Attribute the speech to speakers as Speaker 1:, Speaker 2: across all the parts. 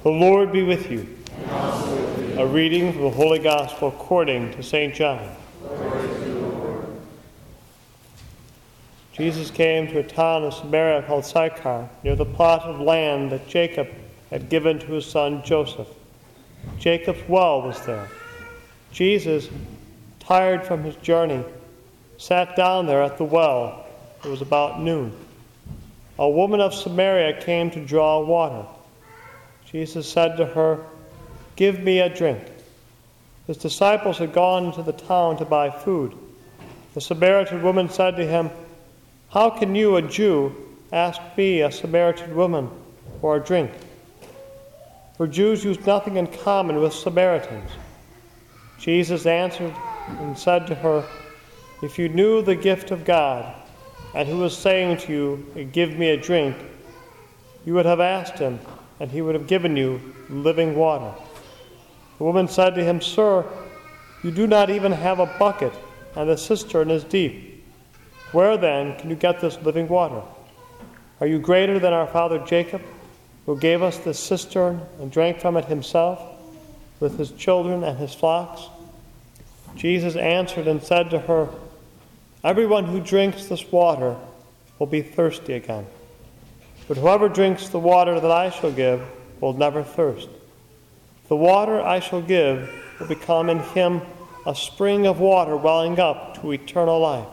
Speaker 1: The Lord be with you.
Speaker 2: And also with you.
Speaker 1: A reading from the Holy Gospel according to St. John.
Speaker 2: Glory to you, Lord.
Speaker 1: Jesus came to a town of Samaria called Sychar, near the plot of land that Jacob had given to his son Joseph. Jacob's well was there. Jesus, tired from his journey, sat down there at the well. It was about noon. A woman of Samaria came to draw water. Jesus said to her, "Give me a drink." His disciples had gone into the town to buy food. The Samaritan woman said to him, "How can you, a Jew, ask me, a Samaritan woman, for a drink?" For Jews use nothing in common with Samaritans. Jesus answered and said to her, "If you knew the gift of God, and who was saying to you, 'Give me a drink,' you would have asked him, and he would have given you living water." The woman said to him, "Sir, you do not even have a bucket, and the cistern is deep. Where then can you get this living water? Are you greater than our father Jacob, who gave us this cistern and drank from it himself, with his children and his flocks?" Jesus answered and said to her, "Everyone who drinks this water will be thirsty again. But whoever drinks the water that I shall give will never thirst. The water I shall give will become in him a spring of water welling up to eternal life."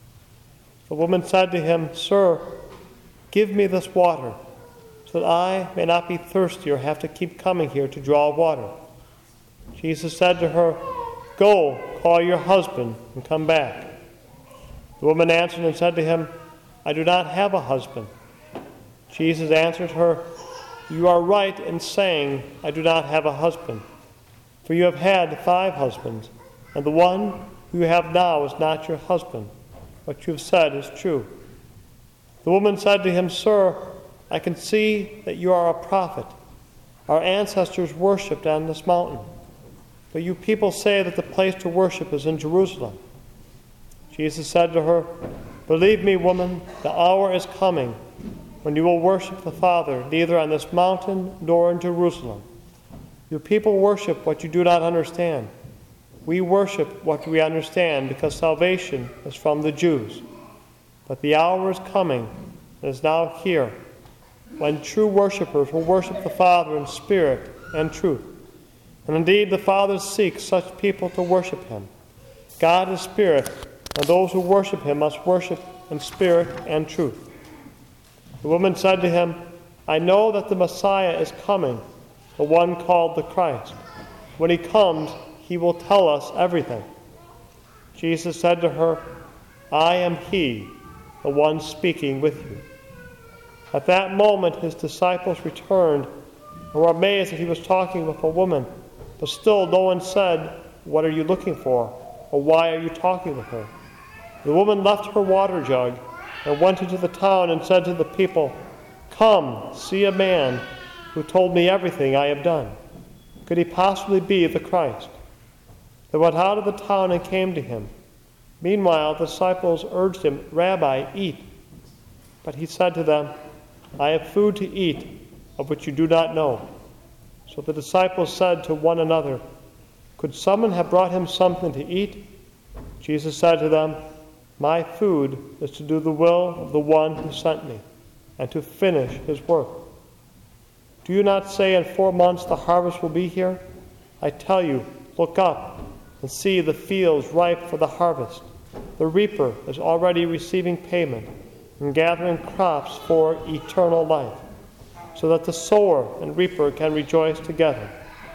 Speaker 1: The woman said to him, "Sir, give me this water, so that I may not be thirsty or have to keep coming here to draw water." Jesus said to her, "Go, call your husband and come back." The woman answered and said to him, "I do not have a husband." Jesus answered her, "You are right in saying, 'I do not have a husband,' for you have had 5 husbands, and the one who you have now is not your husband. What you have said is true." The woman said to him, "Sir, I can see that you are a prophet. Our ancestors worshipped on this mountain, but you people say that the place to worship is in Jerusalem." Jesus said to her, "Believe me, woman, the hour is coming when you will worship the Father neither on this mountain nor in Jerusalem. Your people worship what you do not understand. We worship what we understand because salvation is from the Jews. But the hour is coming, and is now here, when true worshipers will worship the Father in spirit and truth. And indeed, the Father seeks such people to worship him. God is spirit, and those who worship him must worship in spirit and truth." The woman said to him, "I know that the Messiah is coming, the one called the Christ. When he comes, he will tell us everything." Jesus said to her, "I am he, the one speaking with you." At that moment his disciples returned and were amazed that he was talking with a woman. But still no one said, "What are you looking for?" or "Why are you talking with her?" The woman left her water jug and went into the town and said to the people, "Come, see a man who told me everything I have done. Could he possibly be the Christ?" They went out of the town and came to him. Meanwhile the disciples urged him, "Rabbi, eat." But he said to them, "I have food to eat of which you do not know." So the disciples said to one another, "Could someone have brought him something to eat?" Jesus said to them, "My food is to do the will of the one who sent me, and to finish his work. Do you not say in 4 months the harvest will be here? I tell you, look up and see the fields ripe for the harvest. The reaper is already receiving payment and gathering crops for eternal life, so that the sower and reaper can rejoice together.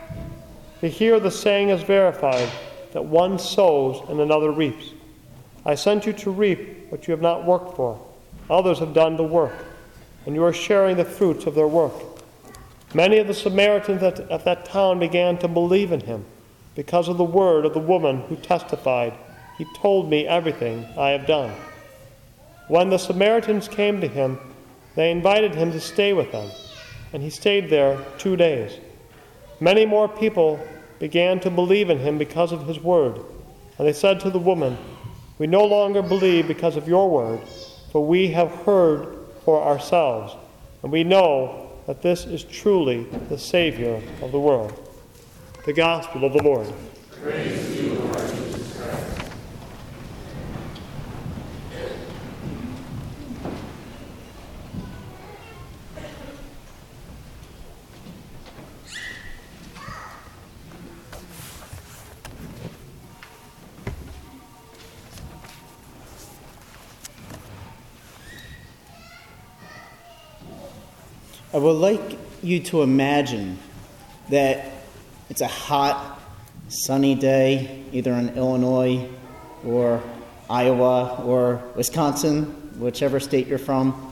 Speaker 1: For here the saying is verified, that one sows and another reaps. I sent you to reap what you have not worked for. Others have done the work, and you are sharing the fruits of their work." Many of the Samaritans at that town began to believe in him because of the word of the woman who testified, "He told me everything I have done." When the Samaritans came to him, they invited him to stay with them, and he stayed there 2 days. Many more people began to believe in him because of his word, and they said to the woman, "We no longer believe because of your word, for we have heard for ourselves, and we know that this is truly the Savior of the world. The Gospel of the Lord.
Speaker 2: Praise to you, Lord Jesus Christ.
Speaker 3: I would like you to imagine that it's a hot, sunny day, either in Illinois or Iowa or Wisconsin, whichever state you're from.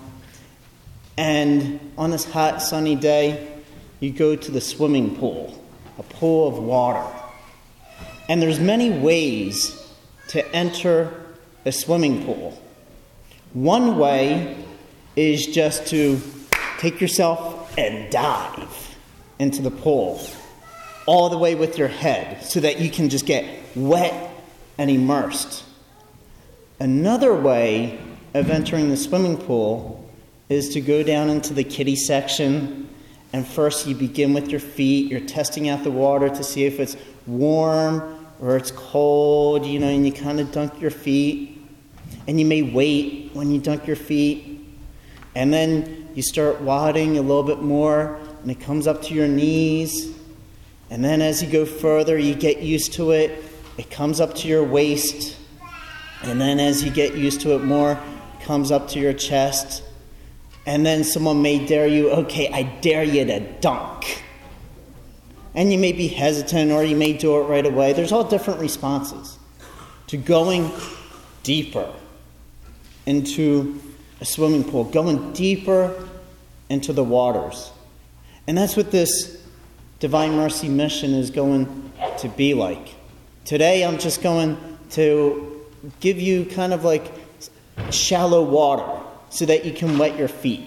Speaker 3: And on this hot, sunny day, you go to the swimming pool, a pool of water. And there's many ways to enter a swimming pool. One way is just to take yourself and dive into the pool all the way with your head so that you can just get wet and immersed. Another way of entering the swimming pool is to go down into the kiddie section, and first you begin with your feet. You're testing out the water to see if it's warm or it's cold, and you kind of dunk your feet. And you may wait when you dunk your feet. And then you start wading a little bit more, and it comes up to your knees. And then as you go further, you get used to it. It comes up to your waist. And then as you get used to it more, it comes up to your chest. And then someone may dare you, okay, I dare you to dunk. And you may be hesitant, or you may do it right away. There's all different responses to going deeper into a swimming pool, going deeper into the waters. And that's what this Divine Mercy mission is going to be like. Today I'm just going to give you kind of like shallow water so that you can wet your feet.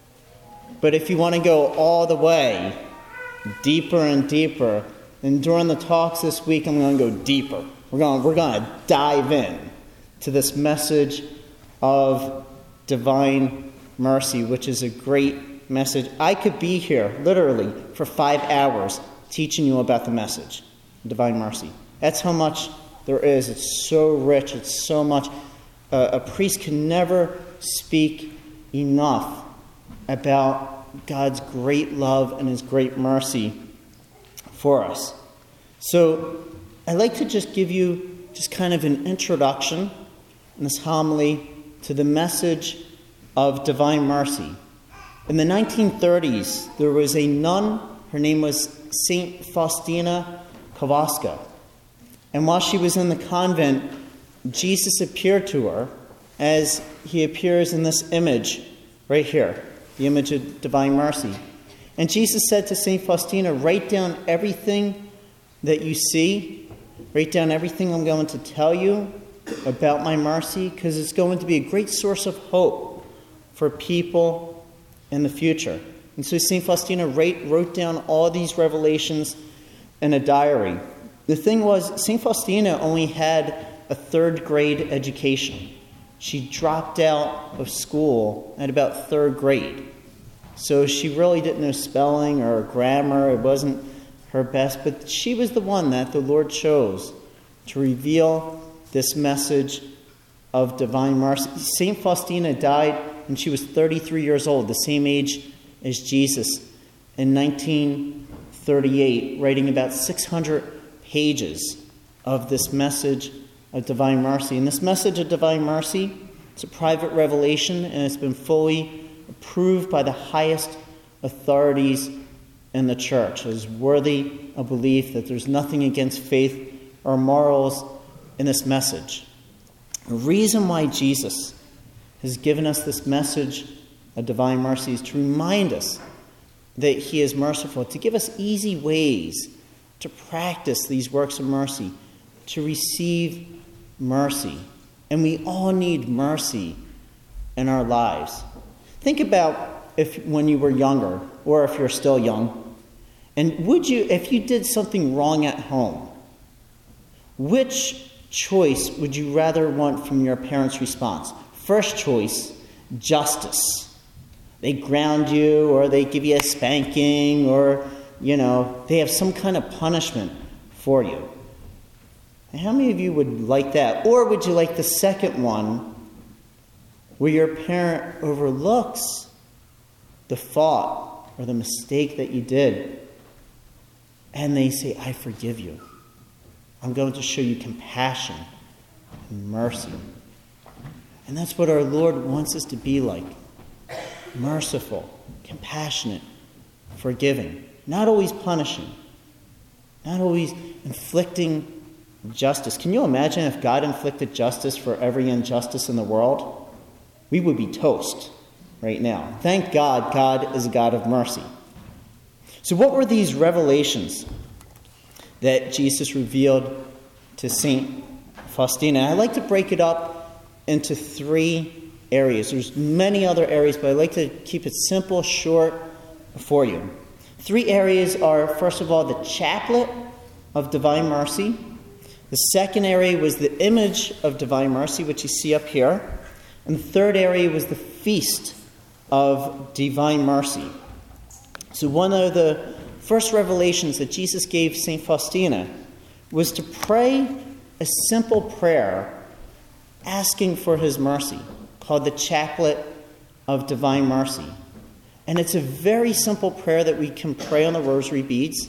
Speaker 3: But if you want to go all the way, deeper and deeper, then during the talks this week I'm going to go deeper. We're going to dive in to this message of Divine Mercy, which is a great message. I could be here literally for 5 hours teaching you about the message, Divine Mercy. That's how much there is. It's so rich. It's so much. A priest can never speak enough about God's great love and his great mercy for us. So I'd like to just give you just kind of an introduction in this homily to the message of Divine Mercy. In the 1930s, there was a nun. Her name was Saint Faustina Kowalska. And while she was in the convent, Jesus appeared to her as he appears in this image right here, the image of Divine Mercy. And Jesus said to Saint Faustina, write down everything that you see. Write down everything I'm going to tell you about my mercy, because it's going to be a great source of hope for people in the future. And so St. Faustina wrote down all these revelations in a diary. The thing was, St. Faustina only had a 3rd grade education. She dropped out of school at about 3rd grade. So she really didn't know spelling or grammar. It wasn't her best, but she was the one that the Lord chose to reveal this message of Divine Mercy. St. Faustina died when she was 33 years old, the same age as Jesus, in 1938, writing about 600 pages of this message of Divine Mercy. And this message of Divine Mercy, it's a private revelation, and it's been fully approved by the highest authorities in the church as worthy of belief, that there's nothing against faith or morals in this message. The reason why Jesus has given us this message of Divine Mercy is to remind us that he is merciful, to give us easy ways to practice these works of mercy, to receive mercy. And we all need mercy in our lives. Think about when you were younger, or if you're still young, and if you did something wrong at home, which choice would you rather want from your parents' response? First choice, justice. They ground you, or they give you a spanking, or, they have some kind of punishment for you. And how many of you would like that? Or would you like the second one, where your parent overlooks the fault or the mistake that you did, and they say, I forgive you. I'm going to show you compassion and mercy. And that's what our Lord wants us to be like. Merciful, compassionate, forgiving. Not always punishing. Not always inflicting justice. Can you imagine if God inflicted justice for every injustice in the world? We would be toast right now. Thank God, God is a God of mercy. So what were these revelations that Jesus revealed to St. Faustina? I'd like to break it up into 3 areas. There's many other areas, but I'd like to keep it simple, short for you. 3 areas are, first of all, the chaplet of divine mercy. The second area was the image of divine mercy, which you see up here. And the third area was the feast of divine mercy. So one of the first revelations that Jesus gave St. Faustina was to pray a simple prayer asking for his mercy, called the Chaplet of Divine Mercy. And it's a very simple prayer that we can pray on the rosary beads.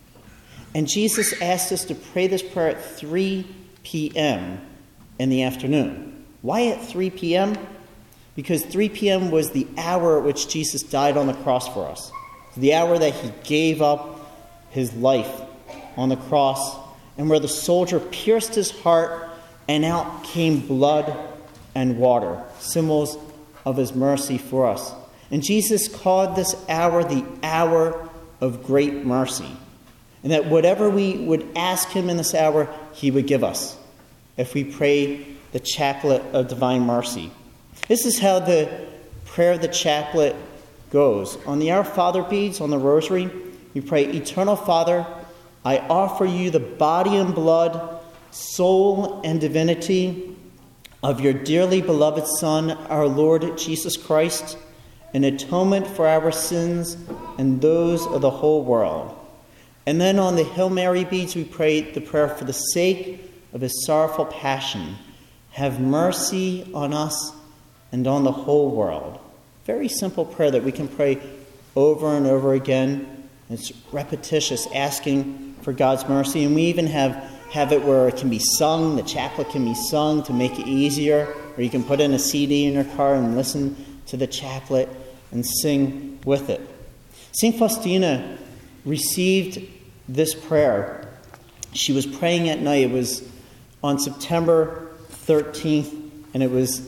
Speaker 3: And Jesus asked us to pray this prayer at 3 p.m. in the afternoon. Why at 3 p.m.? Because 3 p.m. was the hour at which Jesus died on the cross for us. The hour that he gave up his life on the cross, and where the soldier pierced his heart and out came blood and water, symbols of his mercy for us. And Jesus called this hour the hour of great mercy. And that whatever we would ask him in this hour, he would give us if we pray the Chaplet of Divine Mercy. This is how the prayer of the Chaplet goes. On the Our Father beads, on the rosary, we pray, Eternal Father, I offer you the body and blood, soul and divinity of your dearly beloved Son, our Lord Jesus Christ, in atonement for our sins and those of the whole world. And then on the Hail Mary beads, we pray the prayer for the sake of his sorrowful passion. Have mercy on us and on the whole world. Very simple prayer that we can pray over and over again. It's repetitious, asking for God's mercy. And we even have it where it can be sung. The chaplet can be sung to make it easier. Or you can put in a CD in your car and listen to the chaplet and sing with it. St. Faustina received this prayer. She was praying at night. It was on September 13th, and it was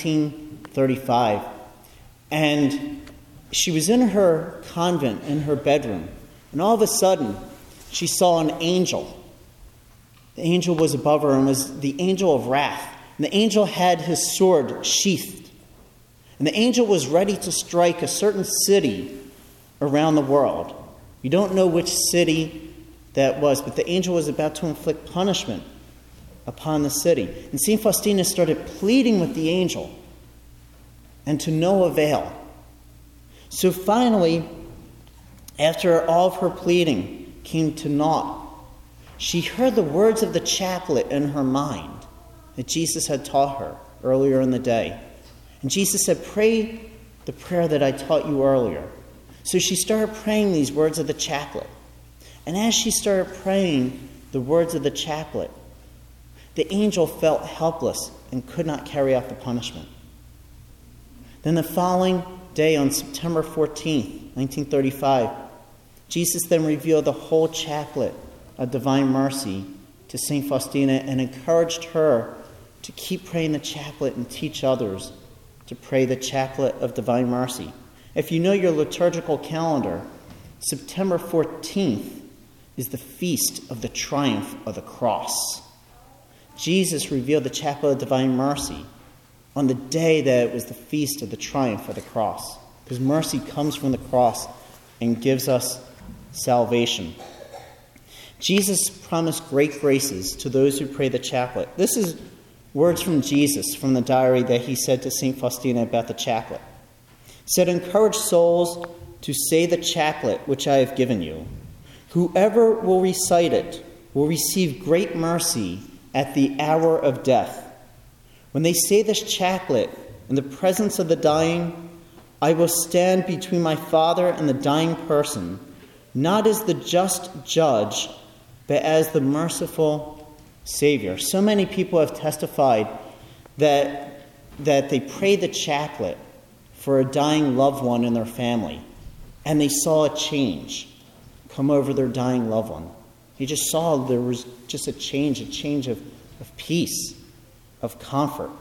Speaker 3: 1935. And she was in her convent, in her bedroom, and all of a sudden, she saw an angel. The angel was above her and was the angel of wrath. And the angel had his sword sheathed. And the angel was ready to strike a certain city around the world. You don't know which city that was, but the angel was about to inflict punishment upon the city. And St. Faustina started pleading with the angel, and to no avail. So finally, after all of her pleading came to naught, she heard the words of the chaplet in her mind that Jesus had taught her earlier in the day. And Jesus said, pray the prayer that I taught you earlier. So she started praying these words of the chaplet. And as she started praying the words of the chaplet, the angel felt helpless and could not carry out the punishment. Then the following day, on September 14th, 1935, Jesus then revealed the whole chaplet of Divine Mercy to St. Faustina and encouraged her to keep praying the chaplet and teach others to pray the Chaplet of Divine Mercy. If you know your liturgical calendar, September 14th is the feast of the triumph of the cross. Jesus revealed the Chaplet of Divine Mercy on the day that it was the feast of the triumph of the cross, because mercy comes from the cross and gives us salvation. Jesus promised great graces to those who pray the chaplet. This is words from Jesus from the diary that he said to St. Faustina about the chaplet. said, "Encourage souls to say the chaplet which I have given you. Whoever will recite it will receive great mercy at the hour of death. When they say this chaplet in the presence of the dying, I will stand between my Father and the dying person, not as the just judge, but as the merciful Savior." So many people have testified that they prayed the chaplet for a dying loved one in their family, and they saw a change come over their dying loved one. He just saw there was just a change of peace, of comfort.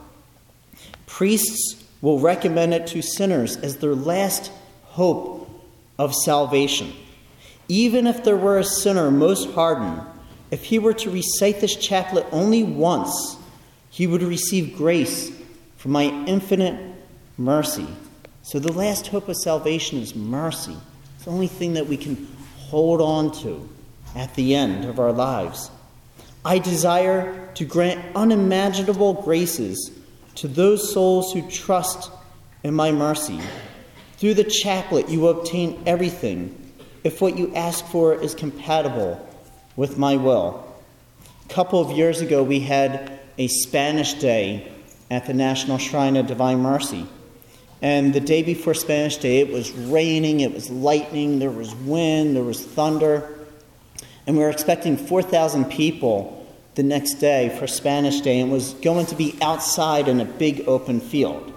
Speaker 3: Priests will recommend it to sinners as their last hope of salvation. Even if there were a sinner most hardened, if he were to recite this chaplet only once, he would receive grace from my infinite mercy. So the last hope of salvation is mercy. It's the only thing that we can hold on to at the end of our lives. I desire to grant unimaginable graces to those souls who trust in my mercy. Through the chaplet you will obtain everything if what you ask for is compatible with my will. A couple of years ago we had a Spanish Day at the National Shrine of Divine Mercy. And the day before Spanish Day, it was raining, it was lightning, there was wind, there was thunder. And we were expecting 4,000 people the next day for Spanish Day, and it was going to be outside in a big open field.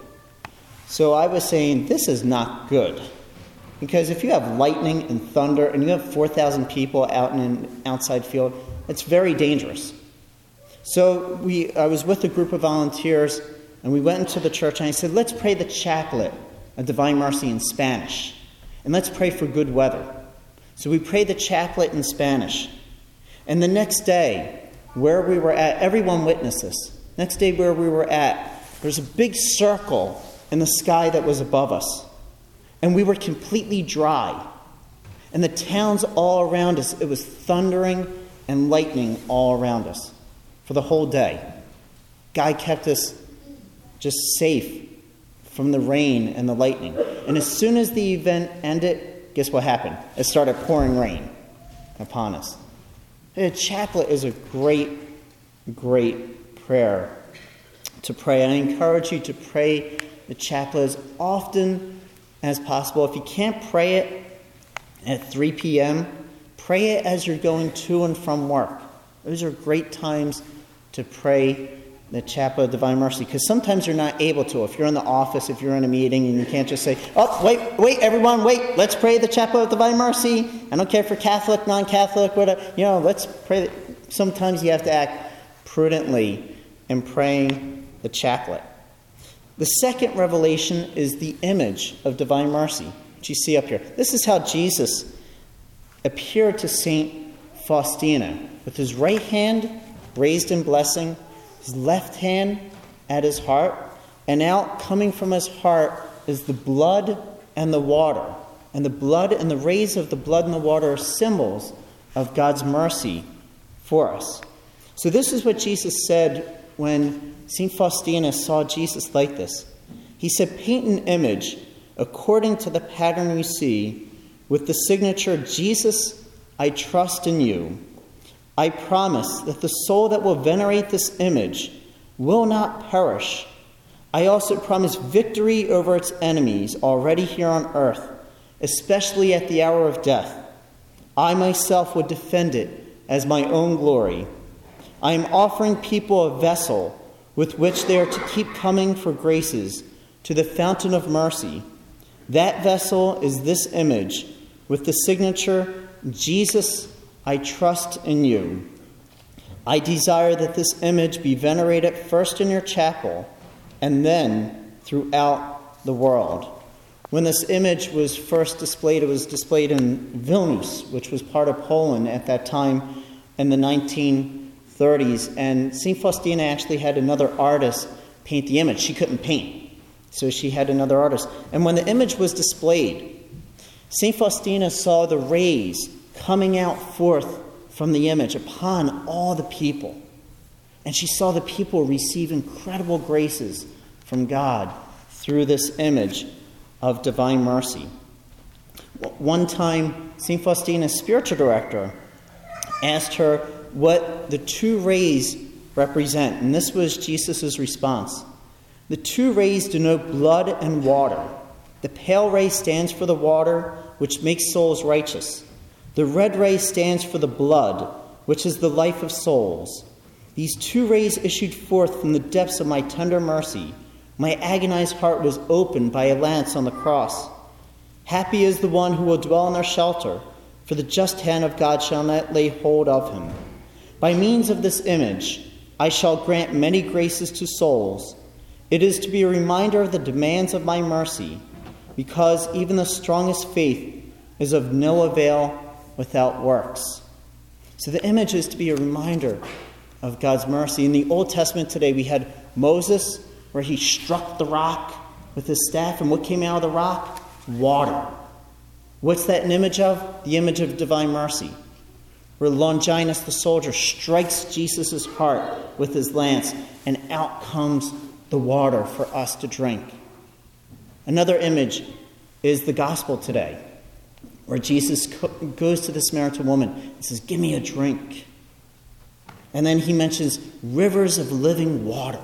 Speaker 3: So I was saying, this is not good. Because if you have lightning and thunder and you have 4,000 people out in an outside field, it's very dangerous. So I was with a group of volunteers, and we went into the church, and I said, let's pray the chaplet of Divine Mercy in Spanish, and let's pray for good weather. So we prayed the chaplet in Spanish. And the next day, where we were at, everyone witnessed this. Next day where we were at, there was a big circle in the sky that was above us. And we were completely dry. And the towns all around us, it was thundering and lightning all around us for the whole day. God kept us just safe from the rain and the lightning. And as soon as the event ended, guess what happened? It started pouring rain upon us. The chaplet is a great, great prayer to pray. And I encourage you to pray the chaplet as often as possible. If you can't pray it at 3 p.m., pray it as you're going to and from work. Those are great times to pray the chaplet of Divine Mercy, because sometimes you're not able to. If you're in the office, if you're in a meeting, and you can't just say, "Oh, wait, everyone, wait, let's pray the chaplet of Divine Mercy." I don't care if you're Catholic, non-Catholic, whatever. Let's pray. Sometimes you have to act prudently in praying the chaplet. The second revelation is the image of Divine Mercy, which you see up here. This is how Jesus appeared to Saint Faustina, with his right hand raised in blessing, his left hand at his heart, and out coming from his heart is the blood and the water. And the blood and the rays of the blood and the water are symbols of God's mercy for us. So this is what Jesus said when St. Faustina saw Jesus like this. He said, "Paint an image according to the pattern you see, with the signature, 'Jesus, I trust in you.' I promise that the soul that will venerate this image will not perish. I also promise victory over its enemies already here on earth, especially at the hour of death. I myself would defend it as my own glory. I am offering people a vessel with which they are to keep coming for graces to the fountain of mercy. That vessel is this image with the signature, 'Jesus, I trust in you.' I desire that this image be venerated first in your chapel and then throughout the world." When this image was first displayed, it was displayed in Vilnius, which was part of Poland at that time in the 1930s. And St. Faustina actually had another artist paint the image. She couldn't paint, so she had another artist. And when the image was displayed, St. Faustina saw the rays coming out forth from the image upon all the people. And she saw the people receive incredible graces from God through this image of divine mercy. One time, St. Faustina's spiritual director asked her what the two rays represent, and this was Jesus' response. The two rays denote blood and water. The pale ray stands for the water, which makes souls righteous. The red ray stands for the blood, which is the life of souls. These two rays issued forth from the depths of my tender mercy. My agonized heart was opened by a lance on the cross. Happy is the one who will dwell in their shelter, for the just hand of God shall not lay hold of him. By means of this image, I shall grant many graces to souls. It is to be a reminder of the demands of my mercy, because even the strongest faith is of no avail without works. So the image is to be a reminder of God's mercy. In the Old Testament today, we had Moses, where he struck the rock with his staff, and what came out of the rock? Water. What's that an image of? The image of divine mercy, where Longinus the soldier strikes Jesus' heart with his lance, and out comes the water for us to drink. Another image is the gospel today, where Jesus goes to the Samaritan woman and says, "Give me a drink." And then he mentions rivers of living water.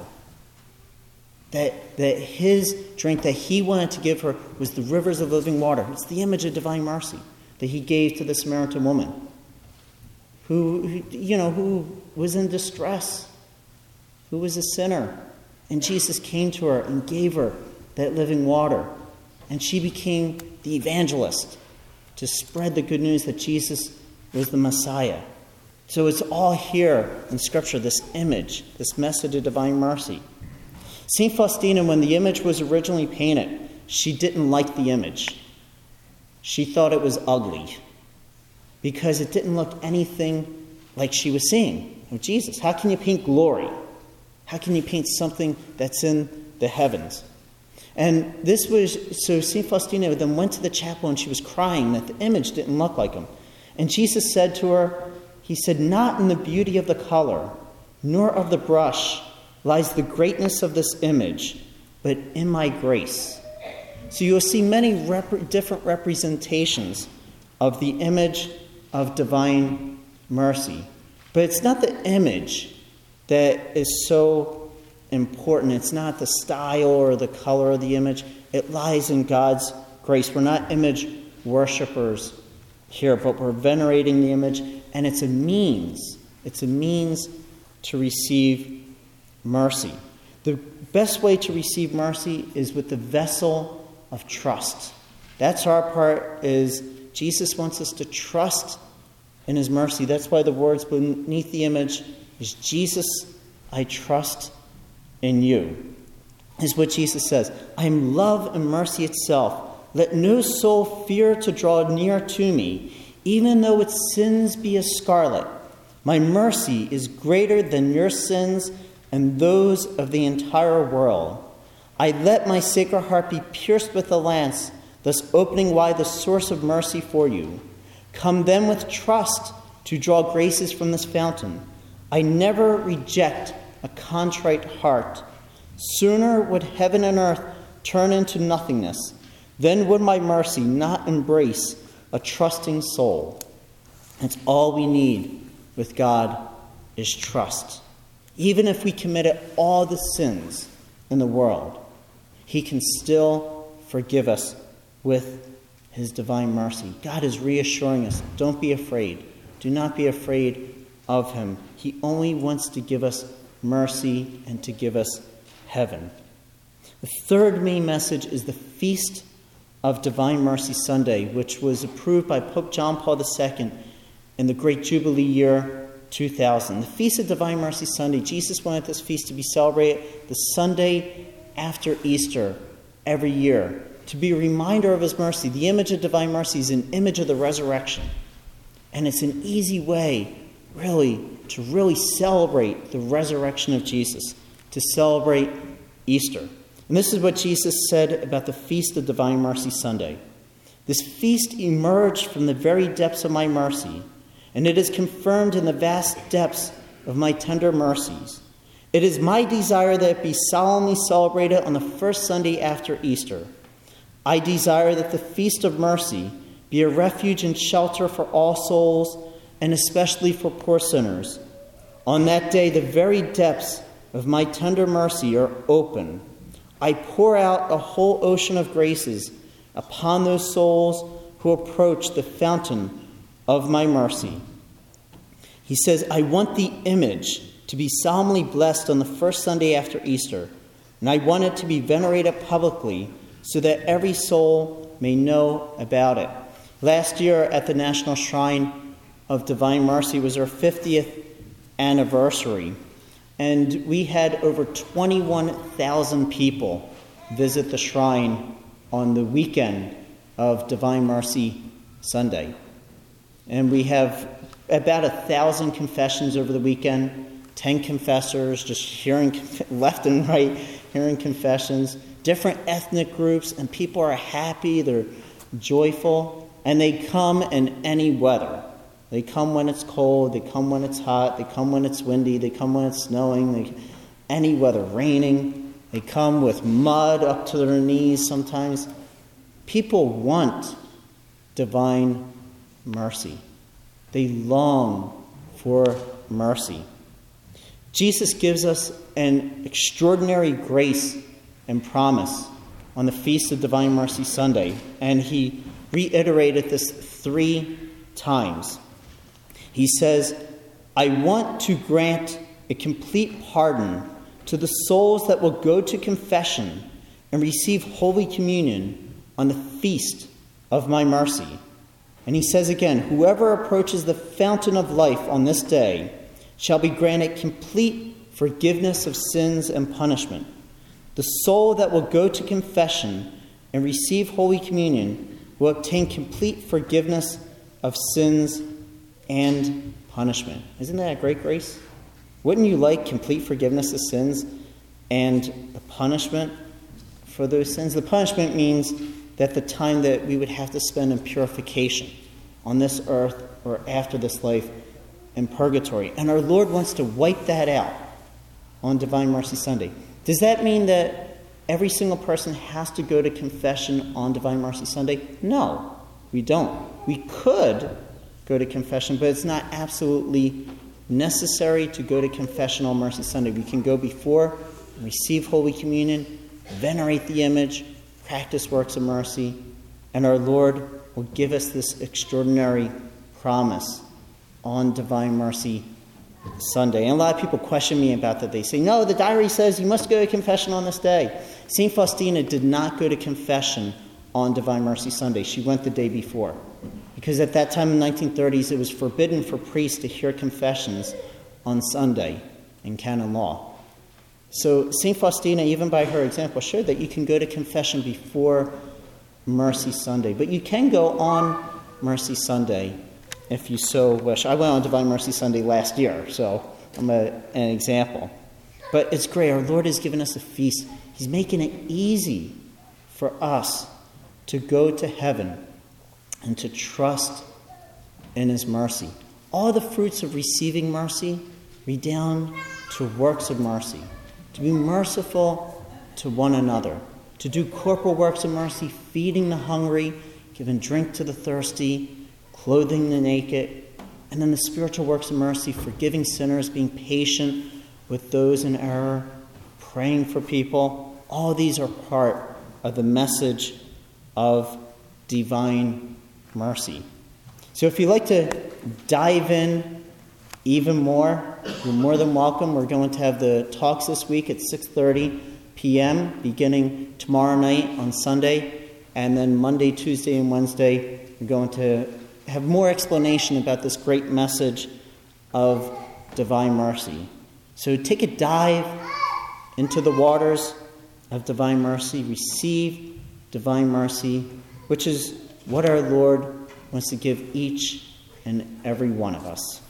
Speaker 3: That his drink that he wanted to give her was the rivers of living water. It's the image of divine mercy that he gave to the Samaritan woman, who was in distress, who was a sinner. And Jesus came to her and gave her that living water. And she became the evangelist to spread the good news that Jesus was the Messiah. So it's all here in Scripture, this image, this message of divine mercy. St. Faustina, when the image was originally painted, she didn't like the image. She thought it was ugly because it didn't look anything like she was seeing of Jesus. How can you paint glory? How can you paint something that's in the heavens? And so St. Faustina then went to the chapel and she was crying that the image didn't look like him. And Jesus said to her, he said, "Not in the beauty of the color, nor of the brush, lies the greatness of this image, but in my grace." So you'll see many different representations of the image of divine mercy. But it's not the image that is so important. It's not the style or the color of the image. It lies in God's grace. We're not image worshipers here, but we're venerating the image, and it's a means. It's a means to receive mercy. The best way to receive mercy is with the vessel of trust. That's our part, is Jesus wants us to trust in his mercy. That's why the words beneath the image is, "Jesus, I trust in you." Is what Jesus says. "I am love and mercy itself. Let no soul fear to draw near to me, even though its sins be as scarlet. My mercy is greater than your sins and those of the entire world. I let my sacred heart be pierced with a lance, thus opening wide the source of mercy for you. Come then with trust to draw graces from this fountain. I never reject a contrite heart. Sooner would heaven and earth turn into nothingness, then would my mercy not embrace a trusting soul." That's all we need with God, is trust. Even if we committed all the sins in the world, he can still forgive us with his divine mercy. God is reassuring us, don't be afraid. Do not be afraid of him. He only wants to give us mercy and to give us heaven. The third main message is the Feast of Divine Mercy Sunday, which was approved by Pope John Paul II in the Great Jubilee year 2000. The Feast of Divine Mercy Sunday, Jesus wanted this feast to be celebrated the Sunday after Easter every year, to be a reminder of his mercy. The image of divine mercy is an image of the resurrection. And it's an easy way, really, to celebrate the resurrection of Jesus, to celebrate Easter. And this is what Jesus said about the Feast of Divine Mercy Sunday. "This feast emerged from the very depths of my mercy, and it is confirmed in the vast depths of my tender mercies. It is my desire that it be solemnly celebrated on the first Sunday after Easter. I desire that the Feast of Mercy be a refuge and shelter for all souls, and especially for poor sinners. On that day, the very depths of my tender mercy are open. I pour out a whole ocean of graces upon those souls who approach the fountain of my mercy. He says, I want the image to be solemnly blessed on the first Sunday after Easter, and I want it to be venerated publicly so that every soul may know about it. Last year at the National Shrine of Divine Mercy was our 50th anniversary, and we had over 21,000 people visit the shrine on the weekend of Divine Mercy Sunday. And we have about 1,000 confessions over the weekend, 10 confessors just hearing left and right, hearing confessions, different ethnic groups, and people are happy, they're joyful, and they come in any weather. They come when it's cold, they come when it's hot, they come when it's windy, they come when it's snowing, any weather, raining. They come with mud up to their knees sometimes. People want divine mercy. They long for mercy. Jesus gives us an extraordinary grace and promise on the Feast of Divine Mercy Sunday, and he reiterated this 3 times. He says, I want to grant a complete pardon to the souls that will go to confession and receive Holy Communion on the feast of my mercy. And he says again, whoever approaches the fountain of life on this day shall be granted complete forgiveness of sins and punishment. The soul that will go to confession and receive Holy Communion will obtain complete forgiveness of sins and punishment. Isn't that a great grace? Wouldn't you like complete forgiveness of sins and the punishment for those sins? The punishment means that the time that we would have to spend in purification on this earth or after this life in purgatory. And our Lord wants to wipe that out on Divine Mercy Sunday. Does that mean that every single person has to go to confession on Divine Mercy Sunday? No, we don't. We could go to confession, but it's not absolutely necessary to go to confession on Mercy Sunday. We can go before, receive Holy Communion, venerate the image, practice works of mercy, and our Lord will give us this extraordinary promise on Divine Mercy Sunday. And a lot of people question me about that. They say, no, the diary says you must go to confession on this day. St. Faustina did not go to confession on Divine Mercy Sunday. She went the day before. Because at that time in the 1930s, it was forbidden for priests to hear confessions on Sunday in canon law. So St. Faustina, even by her example, showed that you can go to confession before Mercy Sunday. But you can go on Mercy Sunday if you so wish. I went on Divine Mercy Sunday last year, so I'm an example. But it's great. Our Lord has given us a feast. He's making it easy for us to go to heaven and to trust in his mercy. All the fruits of receiving mercy redound to works of mercy. To be merciful to one another. To do corporal works of mercy, feeding the hungry, giving drink to the thirsty, clothing the naked. And then the spiritual works of mercy, forgiving sinners, being patient with those in error, praying for people. All these are part of the message of divine mercy. So if you'd like to dive in even more, you're more than welcome. We're going to have the talks this week at 6:30 p.m., beginning tomorrow night on Sunday, and then Monday, Tuesday, and Wednesday, we're going to have more explanation about this great message of divine mercy. So take a dive into the waters of divine mercy, receive divine mercy, which is what our Lord wants to give each and every one of us.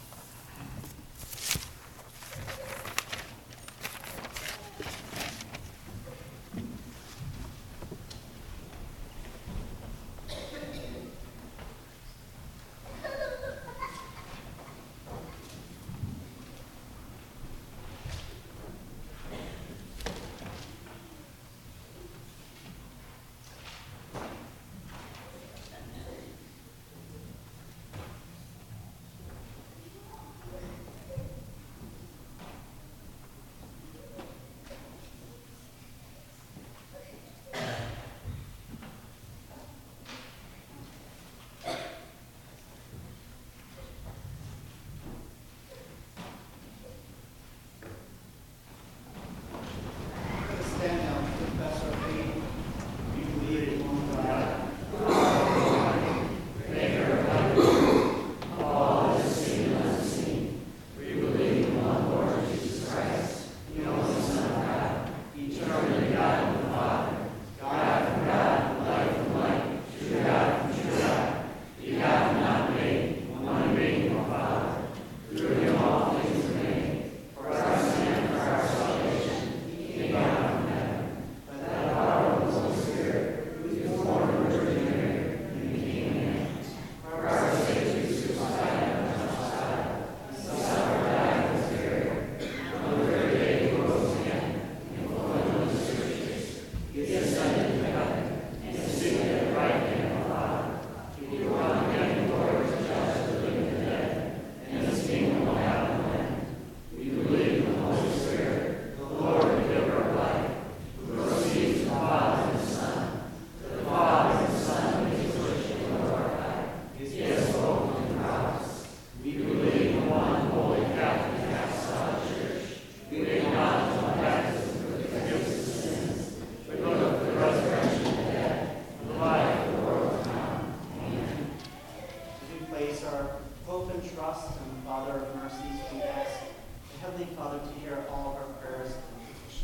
Speaker 3: place our hope and trust in the Father of mercies, we ask the Heavenly Father to hear all of our prayers and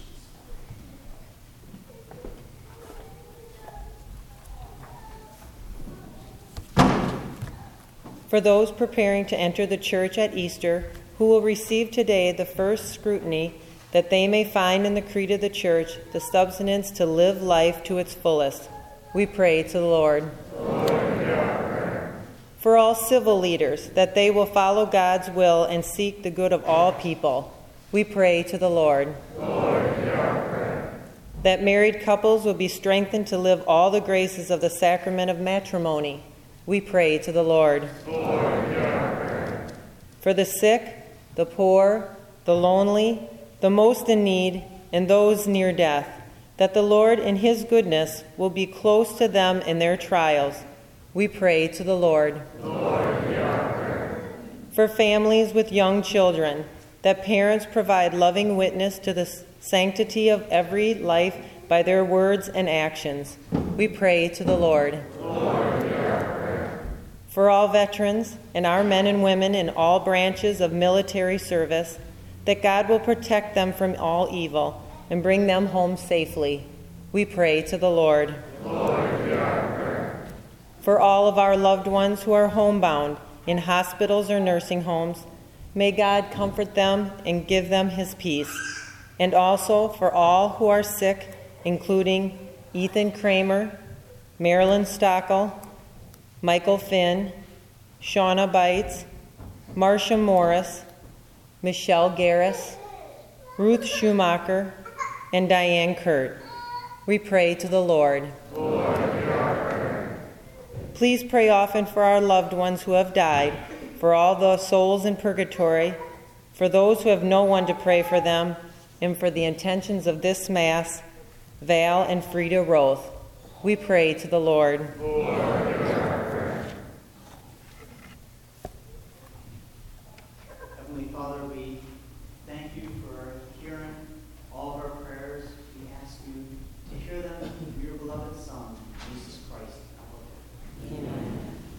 Speaker 3: petitions.
Speaker 4: For those preparing to enter the church at Easter, who will receive today the first scrutiny, that they may find in the creed of the church the substance to live life to its fullest, we pray to the Lord. For all civil leaders, that they will follow God's will and seek the good of all people, we pray to the Lord. That married couples will be strengthened to live all the graces of the sacrament of matrimony, we pray to the Lord. For the sick, the poor, the lonely, the most in need, and those near death, that the Lord in his goodness will be close to them in their trials, we pray to the Lord. For families with young children, that parents provide loving witness to the sanctity of every life by their words and actions, we pray to the Lord. For all veterans and our men and women in all branches of military service, that God will protect them from all evil and bring them home safely, we pray to the Lord. For all of our loved ones who are homebound in hospitals or nursing homes, may God comfort them and give them his peace. And also for all who are sick, including Ethan Kramer, Marilyn Stockel, Michael Finn, Shauna Bites, Marcia Morris, Michelle Garris, Ruth Schumacher, and Diane Kurt, we pray to the Lord. Please pray often for our loved ones who have died, for all the souls in purgatory, for those who have no one to pray for them, and for the intentions of this Mass, Val and Frida Roth. We pray to the Lord.
Speaker 3: Heavenly Father, we thank you for hearing all of our prayers. We ask you to hear them through your beloved Son, Jesus Christ, our Lord. Amen.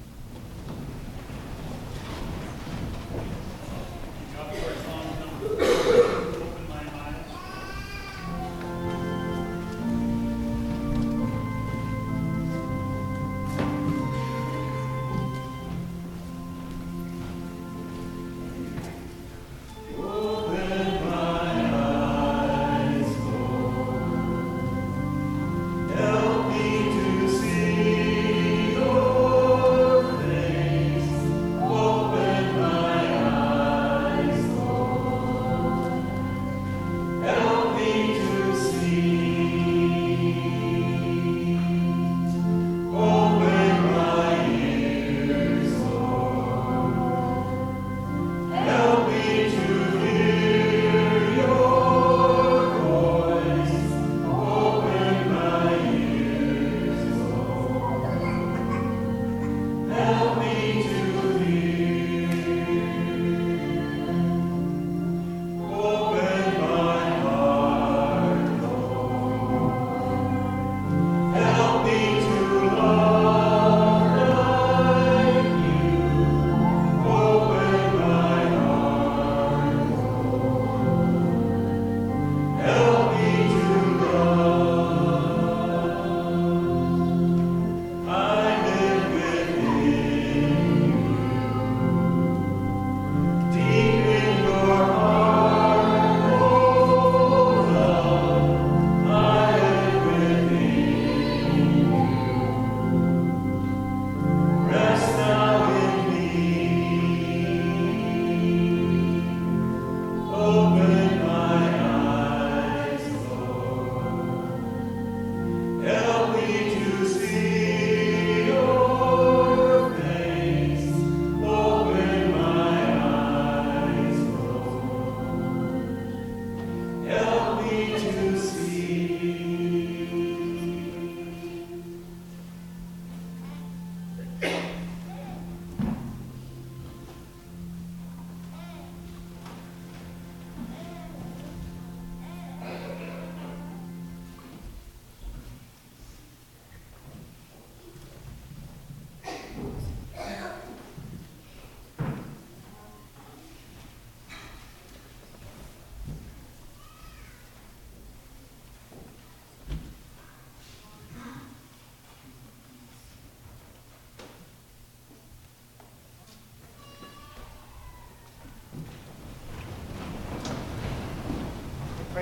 Speaker 2: Copy our song number 4, Open My Eyes.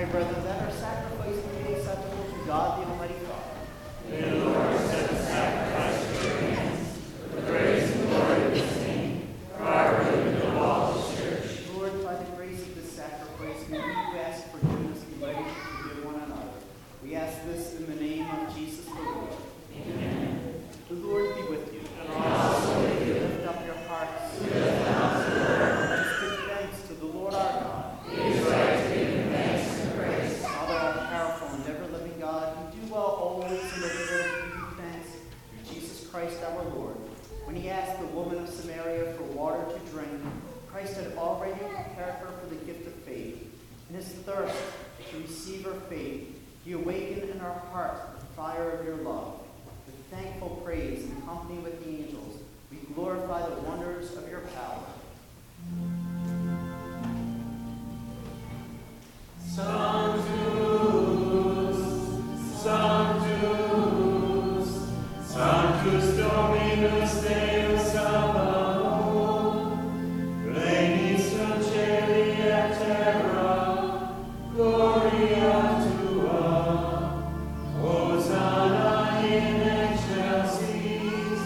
Speaker 3: pray, brethren, that our sacrifice may be acceptable to God the Almighty Father.
Speaker 2: May the Lord accept the sacrifice of your hands, for the praise and glory of his name, for our good and of all his church.
Speaker 3: Lord, by the grace of this sacrifice, may we who ask forgiveness be ready to forgive one another. We ask this in the name of Jesus the Lord. Amen. The Lord be with you.
Speaker 2: And also with you.
Speaker 3: Lift up your hearts.
Speaker 2: We lift up the Lord.
Speaker 3: Let us give thanks to the Lord our God.
Speaker 2: It is right to give him thanks and praise.
Speaker 3: Father, all-powerful and ever-living God, who do well always and everywhere to give you thanks through Jesus Christ our Lord. When he asked the woman of Samaria for water to drink, Christ had already prepared her for the gift of faith. In his thirst to receive her faith, he awakened in our hearts the fire of your love. With thankful praise in company with the angels, we glorify the wonders of your power.
Speaker 2: Sanctus Dominus Deus Sabaoth, Plenius Celi et terra, Gloria tua, Hosanna in excelsis,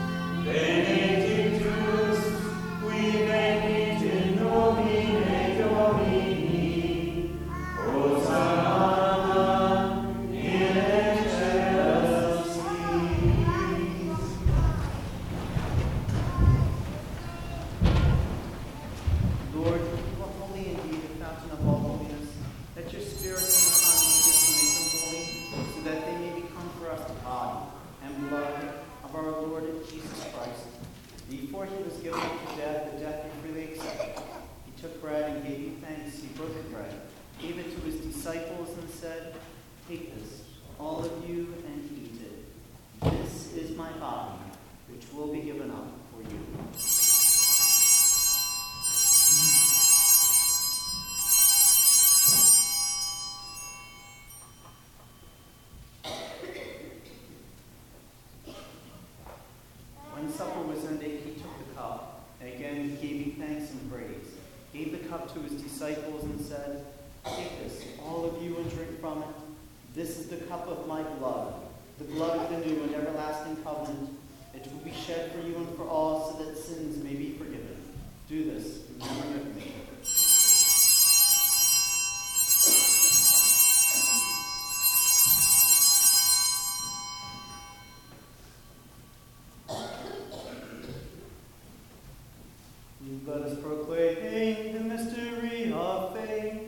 Speaker 2: Benedictus, qui venit in nomine Domini, Hosanna in excelsis.
Speaker 3: Lord, you are holy indeed, the fountain of all holiness. Let your Spirit come upon me to make them holy, so that they may become for us the body and blood of our Lord Jesus Christ. Before he was given to death, the death he freely accepted, he took bread and gave you thanks. He broke the bread, gave it to his disciples, and said, "Take this, all of you, and eat it. This is my body, which will be given up for you." When supper was ended, he took the cup, and again he gave you thanks and praise, gave the cup to his disciples, and said, "Take this, all of you, and drink from it. This is the cup of my blood, the blood of the new and everlasting covenant. It will be shed for you and for all, so that sins may be forgiven. Do this in memory of me." Let us proclaim the mystery of faith.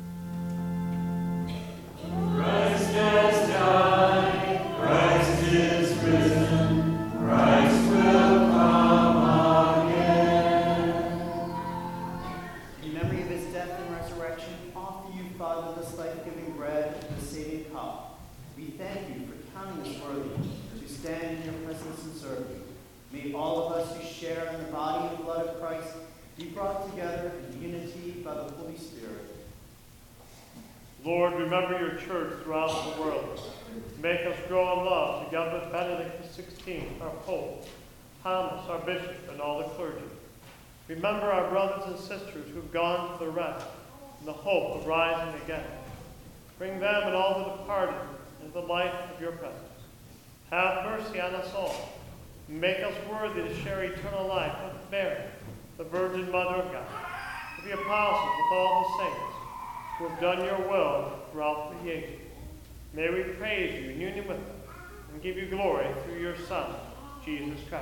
Speaker 2: Christ has died, Christ is risen, Christ will come again.
Speaker 3: In memory of his death and resurrection, offer you, Father, this life-giving bread and the saving cup. We thank you for counting us worthy to stand in your presence and serve you. May all of us who share in the body and blood of Christ be brought together in unity by the Holy Spirit.
Speaker 1: Lord, remember your church throughout the world. Make us grow in love together with Benedict XVI, our Pope, Thomas, our Bishop, and all the clergy. Remember our brothers and sisters who have gone to the rest in the hope of rising again. Bring them and all the departed into the light of your presence. Have mercy on us all. Make us worthy to share eternal life with Mary, the Virgin Mother of God, with the apostles, with all the saints, who have done your will throughout the ages. May we praise you in union with them and give you glory through your Son, Jesus Christ.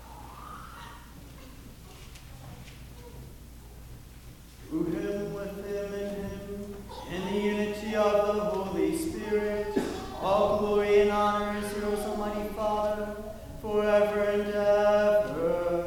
Speaker 3: Through him, with him, in him, in the unity of the Holy Spirit, all glory and honor is yours, Almighty Father, forever and ever.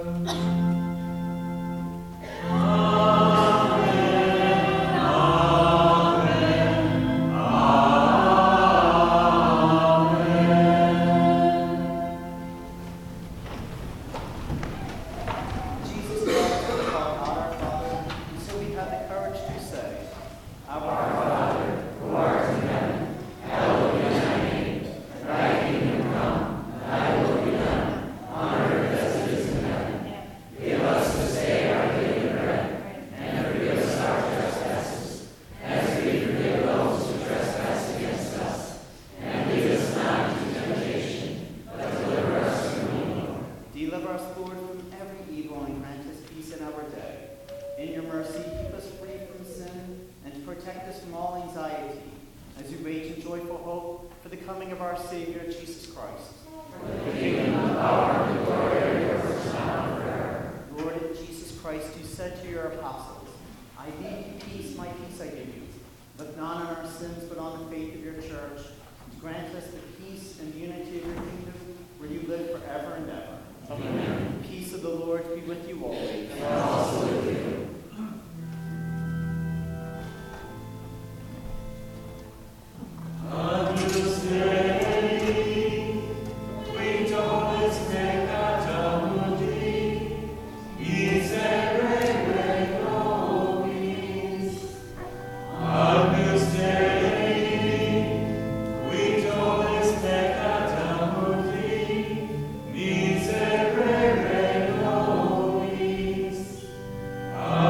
Speaker 3: mercy, keep us free from sin, and to protect us from all anxiety, as we wait in joyful hope for the coming of our Savior, Jesus Christ.
Speaker 2: For the kingdom, the power, and the glory are yours now and forever.
Speaker 3: Lord Jesus Christ, you said to your apostles, I leave you peace, my peace I give you. Look not on our sins, but on the faith of your church, and grant us the peace and unity of your kingdom, where you live forever and ever.
Speaker 2: Amen.
Speaker 3: The peace of the Lord be with you always.
Speaker 2: And also with you.
Speaker 5: Miserere nobis,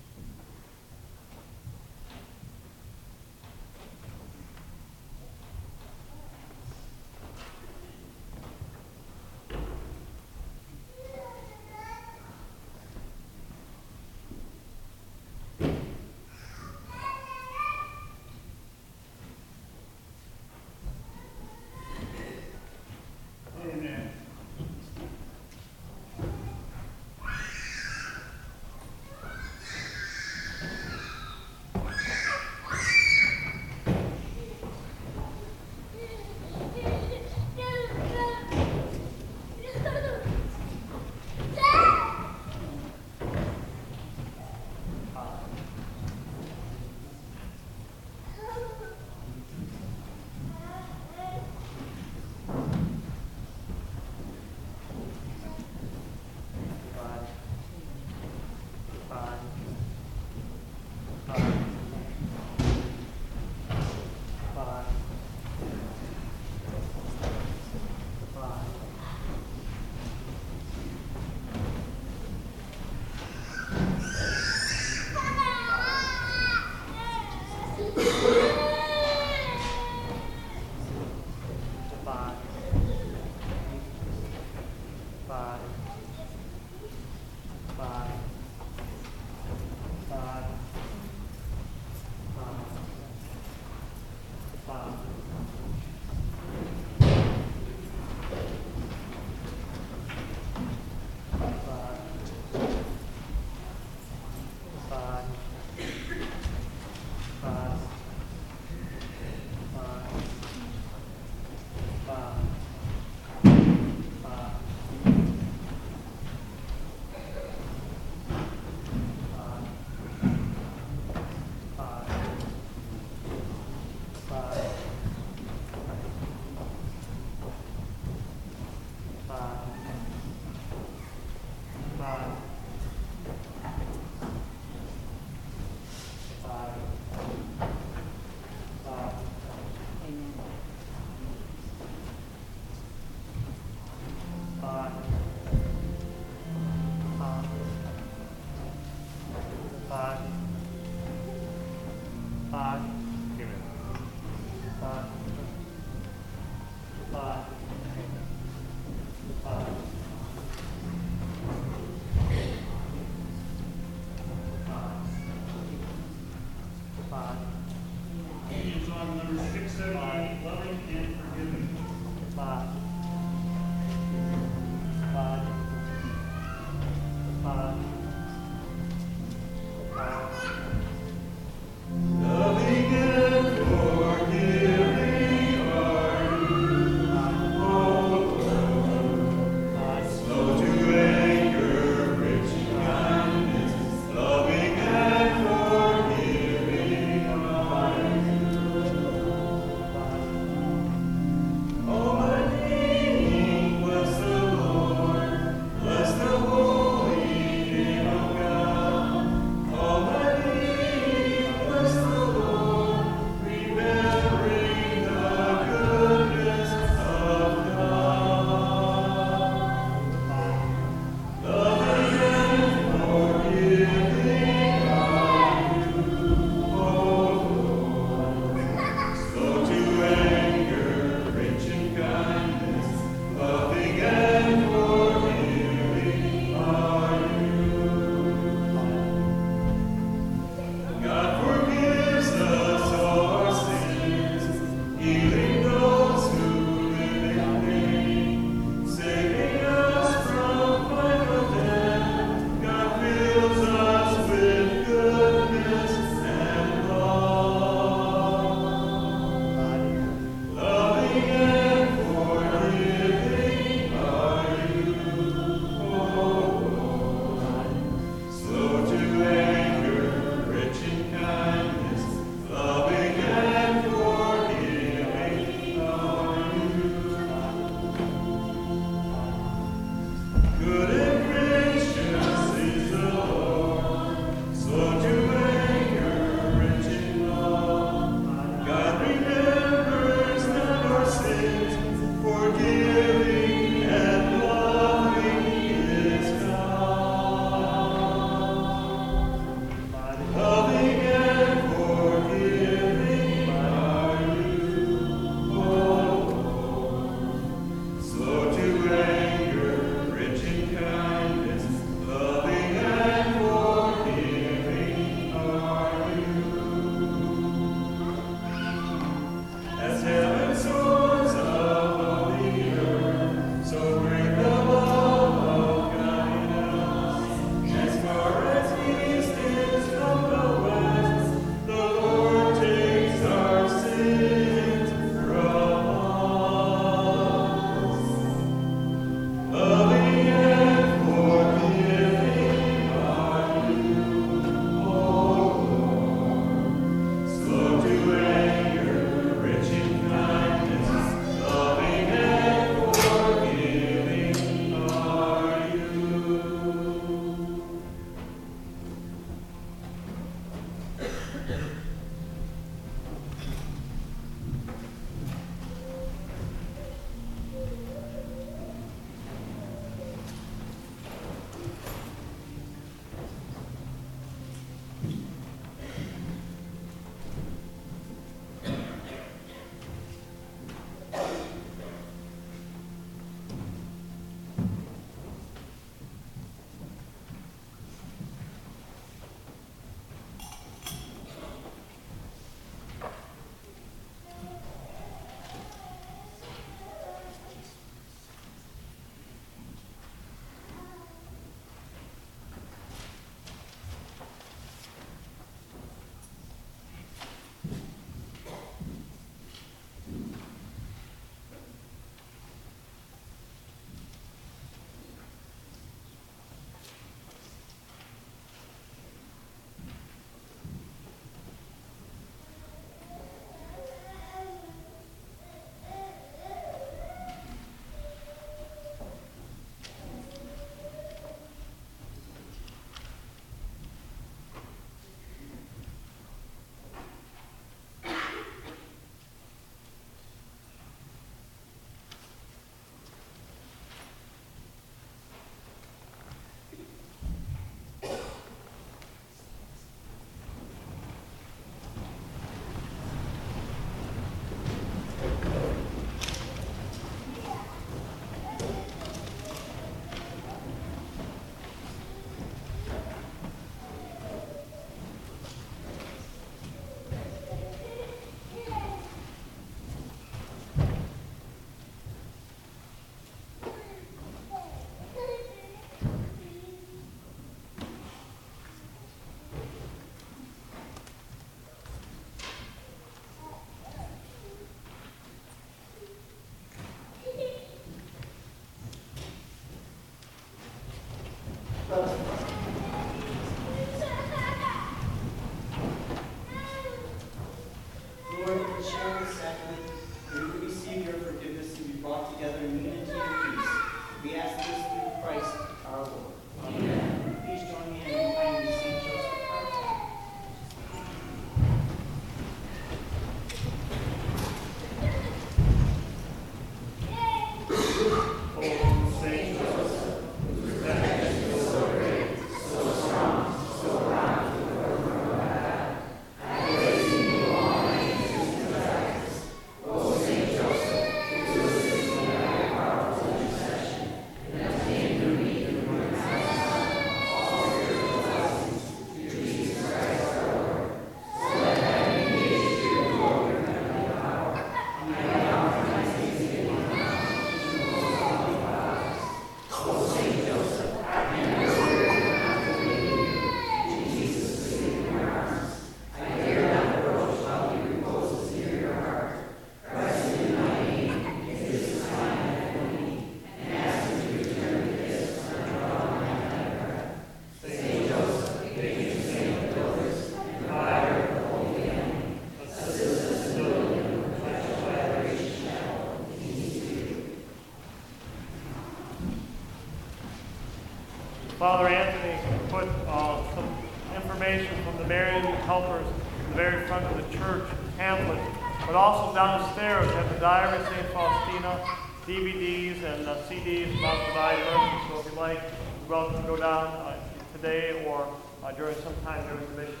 Speaker 1: Father Anthony put some information from the Marian Helpers in the very front of the church pamphlet, but also downstairs at the Diary of St. Faustina, DVDs and CDs about Divine Mercy. So if you'd like, you're welcome to go down today or during some time during the mission.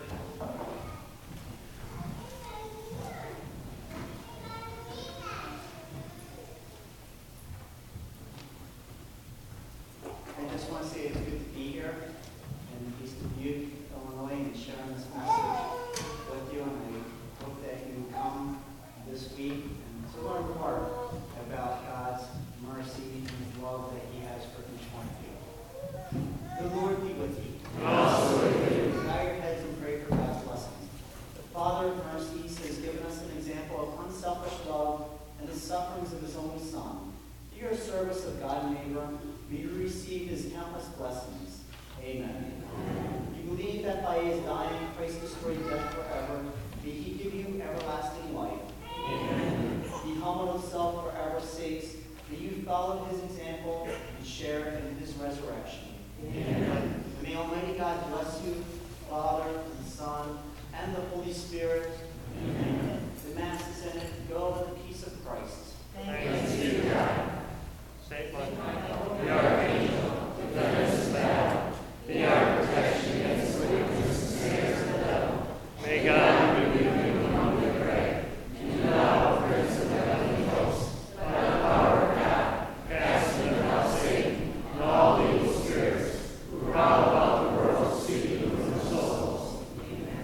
Speaker 3: I just want to say it's good to be here in East Dubuque, Illinois, and sharing this message with you. And I hope that you come this week and to learn more about God's mercy and His love that He has for each one of you. The Lord be with you. And also with you. Bow your heads and pray for God's blessings. The Father of mercies has given us an example of unselfish love and the sufferings of His only Son. To your service of God and neighbor, may you receive His countless blessings. Amen. You believe that by His dying, Christ destroyed death forever. May He give you everlasting life. Amen. He humbled Himself for our sakes. May you follow His example and share in His resurrection. Amen. And may Almighty God bless you, Father and Son, and the Holy Spirit. Amen. The Mass is ended. Go in the peace of Christ.
Speaker 1: Thanks be to God. Saint Michael, the Archangel, defend us now. Be our protection against the wickedness and snares of the devil. May God be with you and humbly pray. And thou, Prince of the heavenly hosts, by the power of God, cast into hell Satan and all the evil spirits who prowl about the world seeking for souls. Amen.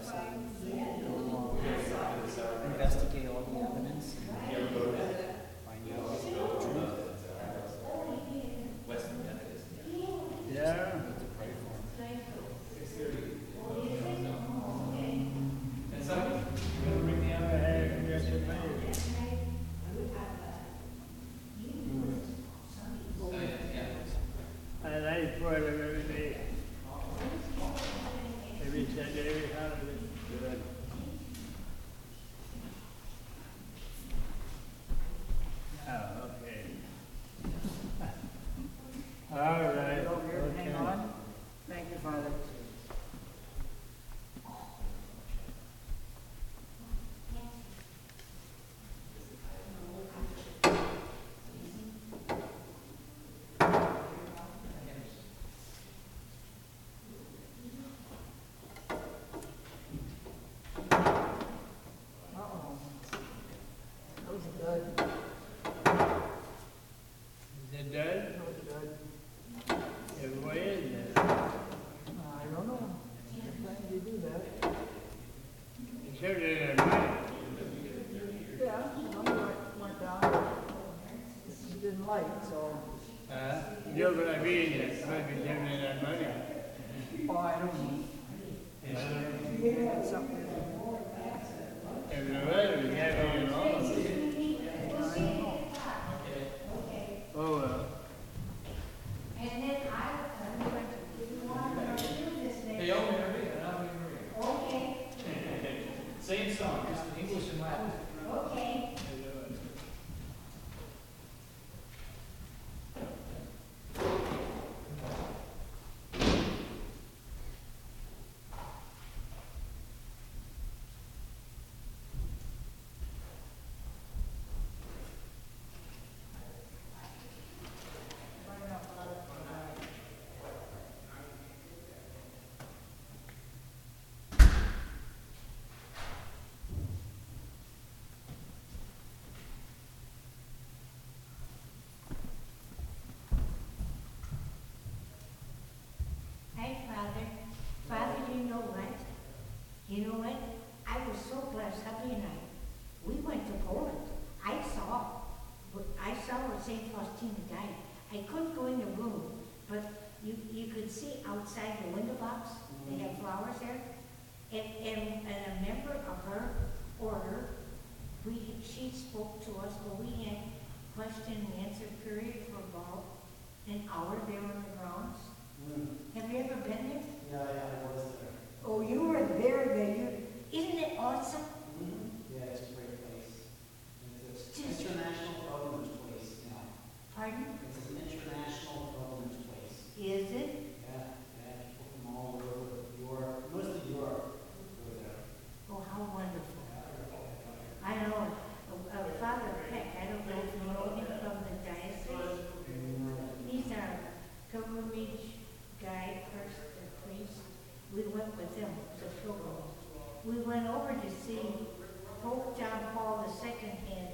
Speaker 3: Investigate all the evidence. Find out the truth.
Speaker 2: Yeah. And I pray them every day. Every Sunday, every holiday. Good. Oh, okay. All right. Okay.
Speaker 5: Hang on. Thank you, Father. Uh-oh. That was good.
Speaker 2: Is it done?
Speaker 5: That was good.
Speaker 2: Everybody in there?
Speaker 5: I don't know. I'm planning to do that.
Speaker 2: It's certainly their money.
Speaker 5: Yeah, some went down. It didn't like, so.
Speaker 2: You're gonna be in there, maybe giving them their money.
Speaker 5: Oh, I don't know. Yeah, something.
Speaker 2: If the weather is heavy and all. Oh, well.
Speaker 6: Same song, just in English and Latin.
Speaker 7: Hi, Father. Father, you know what? You know what? I was so blessed, hubby and I. We went to Poland. I saw where St. Faustina died. I couldn't go in the room, but you could see outside the window box, they have flowers there. And a member of her order, she spoke to us, but we had question and answer period for about an hour there on the grounds. Have you ever been there?
Speaker 3: Yeah, I was there.
Speaker 7: Oh, you were there. Isn't it awesome?
Speaker 3: Yeah, it's a great place. It's
Speaker 7: Just-
Speaker 3: an international pilgrimage place now.
Speaker 7: Pardon?
Speaker 3: It's an international pilgrimage place.
Speaker 7: Is it?
Speaker 3: Yeah, people from all over Europe, most of Europe go there.
Speaker 7: Oh, how wonderful. I know. Father Peck, I don't know if you know him from the diocese. He's our pilgrimage guide, priest. We went with him, it was a pilgrimage. We went over to see Pope John Paul II had,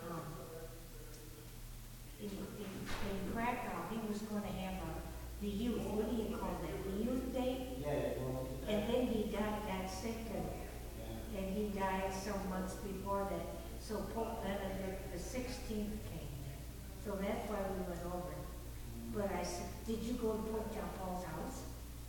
Speaker 7: in Krakow. He was going to have the youth, what do you call that, the youth day?
Speaker 3: Yeah, well,
Speaker 7: And then he got sick and he died some months before that. So Pope Benedict the 16th came there. So that's why we went over. But I said, did you go to Pope John Paul's house?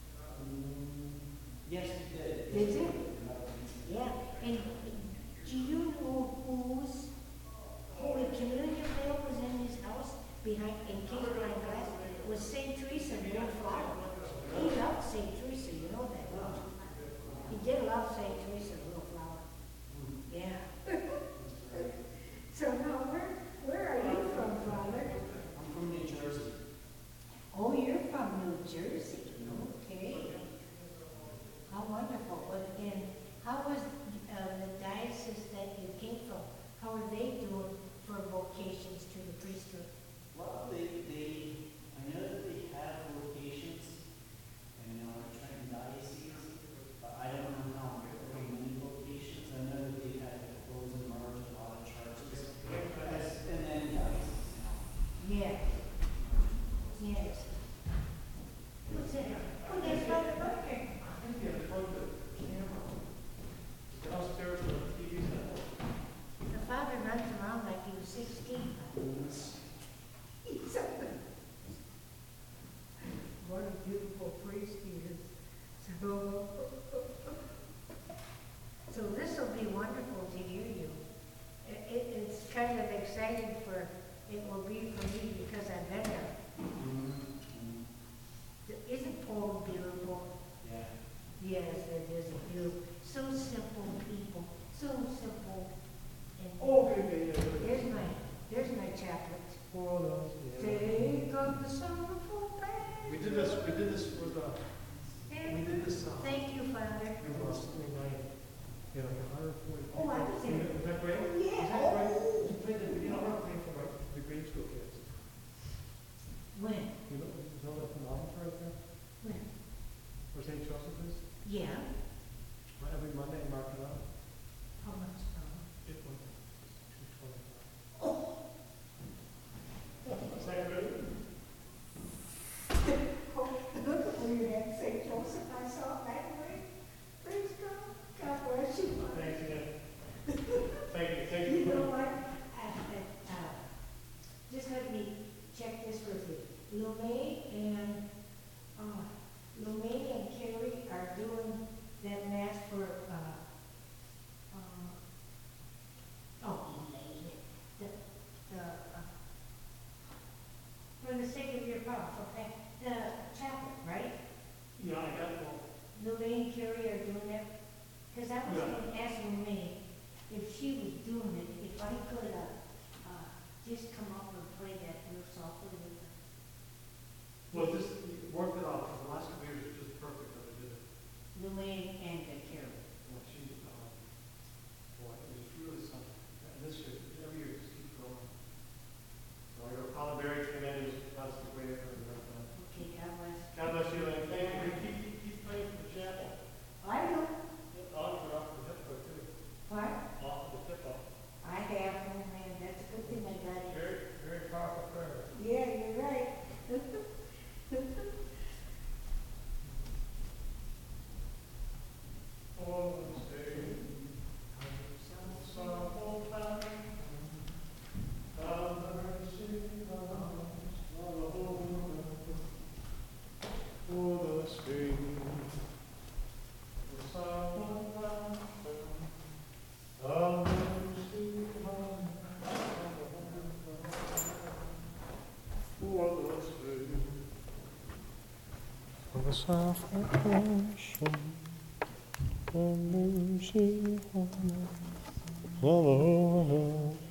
Speaker 3: yes, we did.
Speaker 7: Did you? Yeah. And do you know whose Holy Communion veil was in his house behind, encased behind glass? It was St. Teresa, the little flower. He loved St. Teresa, you know that, don't you? He did love St. Teresa, the little flower. Yeah. So now, where are you from, Father?
Speaker 3: I'm from New Jersey.
Speaker 7: Oh, you're from New Jersey. Okay. How wonderful. And how was the diocese that you came from? How are they doing for vocations to the priesthood?
Speaker 3: Well, I know that they have locations in Trenton Diocese, but I don't know how important
Speaker 7: for, oh, Elaine, for the sake of your promise, okay? The chapel, right?
Speaker 1: Yeah, I got one.
Speaker 7: Lorraine, Carrie are doing that? Because I was asking me if she was doing it, if I could, just come up and play that real softly with her.
Speaker 1: Well, just worked it out, the last couple years was just perfect that I did it.
Speaker 7: Lorraine and Carrie.
Speaker 1: Well, she, boy, it was really something. And this year, every year it just keeps growing. So I go, Colin Berry came in, he was that's the way it was.
Speaker 7: Okay, God bless.
Speaker 1: God bless you, and thank you. Keep praying for the chapel.
Speaker 7: I know.
Speaker 1: I'll get off the hip too.
Speaker 7: What?
Speaker 1: Off the tip off.
Speaker 7: I have, oh man, that's a good thing I got it.
Speaker 1: Very, very powerful prayer.
Speaker 7: Yeah, you're right.
Speaker 1: Oh, stay. Some time. Have mercy on us, Lord. For the spring. The summer time. Have mercy on us, for the spring. For the salvation. Have mercy on us, Lord.